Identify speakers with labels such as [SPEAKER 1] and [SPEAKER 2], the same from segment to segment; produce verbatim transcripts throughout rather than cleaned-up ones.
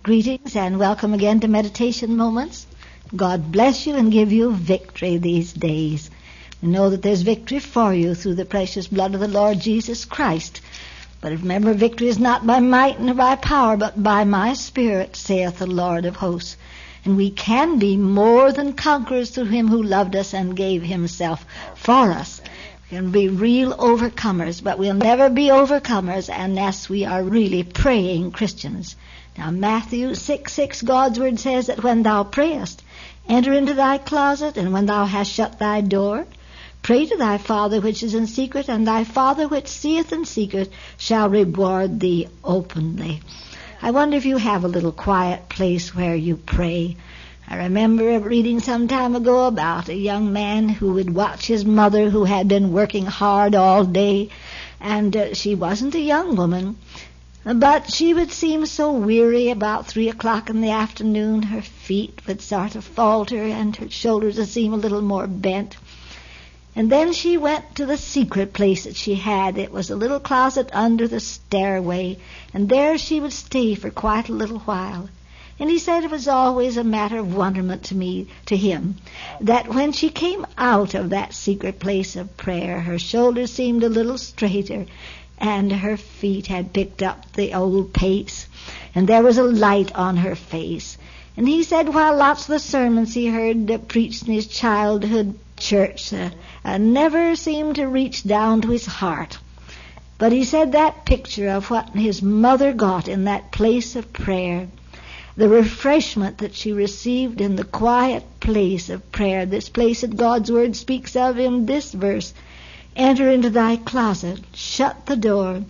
[SPEAKER 1] Greetings and welcome again to Meditation Moments. God bless you and give you victory these days. We know that there's victory for you through the precious blood of the Lord Jesus Christ. But remember, victory is not by might nor by power, but by my Spirit, saith the Lord of hosts. And we can be more than conquerors through him who loved us and gave himself for us. We can be real overcomers, but we'll never be overcomers unless we are really praying Christians. Now, Matthew six six, God's word says that when thou prayest, enter into thy closet, and when thou hast shut thy door, pray to thy Father which is in secret, and thy Father which seeth in secret shall reward thee openly. I wonder if you have a little quiet place where you pray. I remember reading some time ago about a young man who would watch his mother who had been working hard all day, and uh, she wasn't a young woman, but she would seem so weary about three o'clock in the afternoon. Her feet would sort of falter and her shoulders would seem a little more bent. And then she went to the secret place that she had. It was a little closet under the stairway, and there she would stay for quite a little while. And he said it was always a matter of wonderment to me, to him, that when she came out of that secret place of prayer, her shoulders seemed a little straighter, and her feet had picked up the old pace, and there was a light on her face. And he said while lots of the sermons he heard uh, preached in his childhood church uh, uh, never seemed to reach down to his heart. But he said that picture of what his mother got in that place of prayer, the refreshment that she received in the quiet place of prayer, this place that God's word speaks of in this verse, enter into thy closet, shut the door,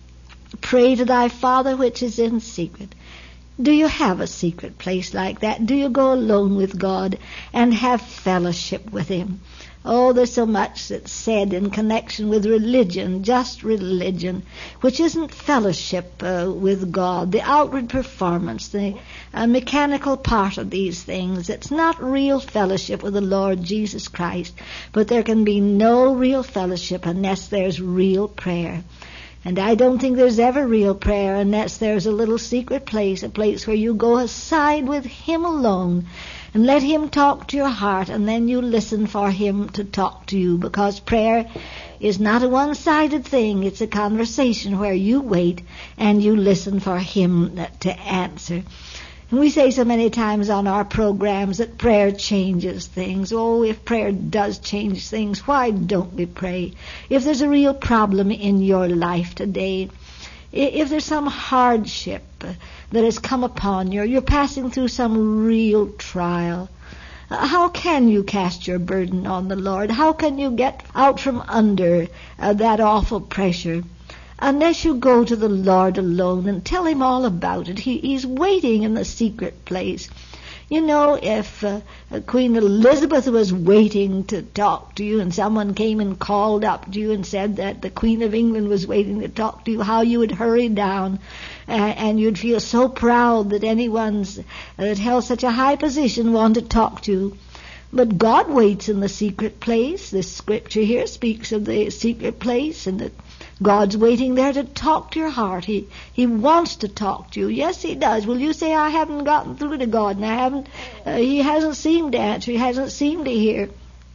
[SPEAKER 1] pray to thy Father which is in secret. Do you have a secret place like that? Do you go alone with God and have fellowship with him? Oh, there's so much that's said in connection with religion, just religion, which isn't fellowship uh, with God, the outward performance, the uh, mechanical part of these things. It's not real fellowship with the Lord Jesus Christ, but there can be no real fellowship unless there's real prayer. And I don't think there's ever real prayer unless there's a little secret place, a place where you go aside with him alone and let him talk to your heart, and then you listen for him to talk to you, because prayer is not a one-sided thing. It's a conversation where you wait and you listen for him to answer. And we say so many times on our programs that prayer changes things. Oh, if prayer does change things, why don't we pray? If there's a real problem in your life today, if there's some hardship that has come upon you, or you're passing through some real trial, how can you cast your burden on the Lord? How can you get out from under uh, that awful pressure? Unless you go to the Lord alone and tell him all about it. He, he's waiting in the secret place. You know, if uh, Queen Elizabeth was waiting to talk to you and someone came and called up to you and said that the Queen of England was waiting to talk to you, how you would hurry down uh, and you'd feel so proud that anyone uh, that held such a high position wanted to talk to you. But God waits in the secret place. This scripture here speaks of the secret place, and that God's waiting there to talk to your heart. He He wants to talk to you. Yes, he does. Will you say, I haven't gotten through to God, and I haven't, uh, he hasn't seemed to answer, he hasn't seemed to hear.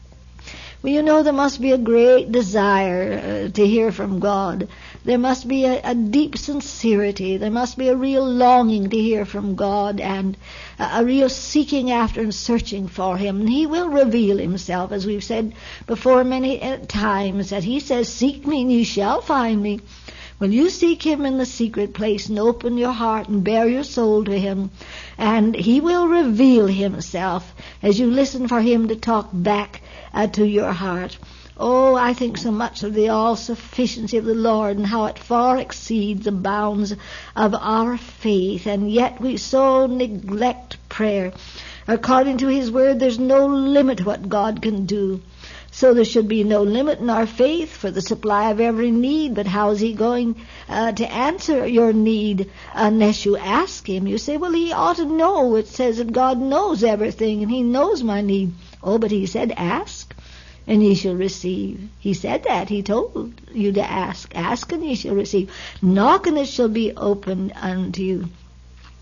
[SPEAKER 1] Well, you know, there must be a great desire uh, to hear from God. There must be a, a deep sincerity. There must be a real longing to hear from God, and a, a real seeking after and searching for him. And he will reveal himself, as we've said before many times, that he says, seek me and you shall find me. When you seek him in the secret place and open your heart and bare your soul to him, and he will reveal himself as you listen for him to talk back uh, to your heart. Oh, I think so much of the all-sufficiency of the Lord and how it far exceeds the bounds of our faith, and yet we so neglect prayer. According to his word, there's no limit what God can do. So there should be no limit in our faith for the supply of every need. But how is he going uh, to answer your need unless you ask him? You say, well, he ought to know. It says that God knows everything and he knows my need. Oh, but he said, ask and ye shall receive. He said that. He told you to ask. Ask and ye shall receive. Knock and it shall be opened unto you.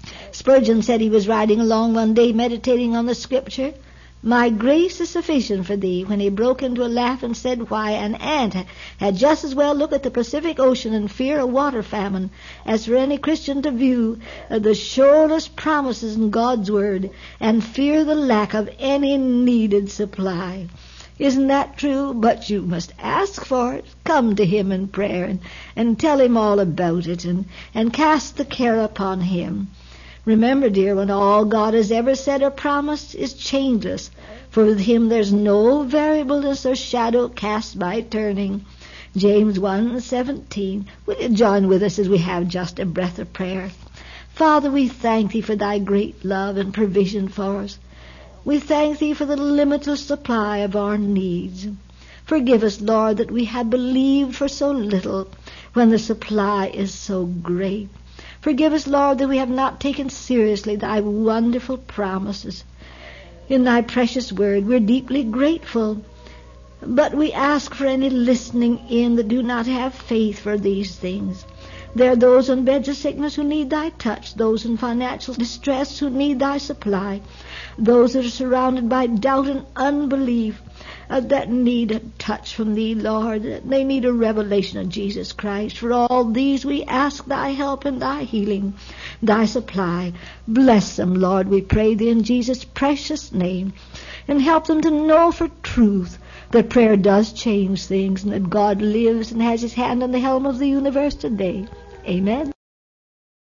[SPEAKER 1] Spurgeon said he was riding along one day meditating on the scripture, "My grace is sufficient for thee," when he broke into a laugh and said why an ant had just as well look at the Pacific Ocean and fear a water famine as for any Christian to view uh, the shoreless promises in God's Word and fear the lack of any needed supply. Isn't that true? But you must ask for it. Come to Him in prayer and, and tell Him all about it and, and cast the care upon Him. Remember, dear, when all God has ever said or promised is changeless, for with Him there's no variableness or shadow cast by turning. James one seventeen. Will you join with us as we have just a breath of prayer? Father, we thank Thee for Thy great love and provision for us. We thank Thee for the limitless supply of our needs. Forgive us, Lord, that we have believed for so little when the supply is so great. Forgive us, Lord, that we have not taken seriously Thy wonderful promises. In Thy precious word, we're deeply grateful. But we ask for any listening in that do not have faith for these things. There are those on beds of sickness who need Thy touch, those in financial distress who need Thy supply, those that are surrounded by doubt and unbelief uh, that need a touch from Thee, Lord. They need a revelation of Jesus Christ. For all these we ask Thy help and Thy healing, Thy supply. Bless them, Lord, we pray Thee in Jesus' precious name, and help them to know for truth that prayer does change things and that God lives and has His hand on the helm of the universe today. Amen.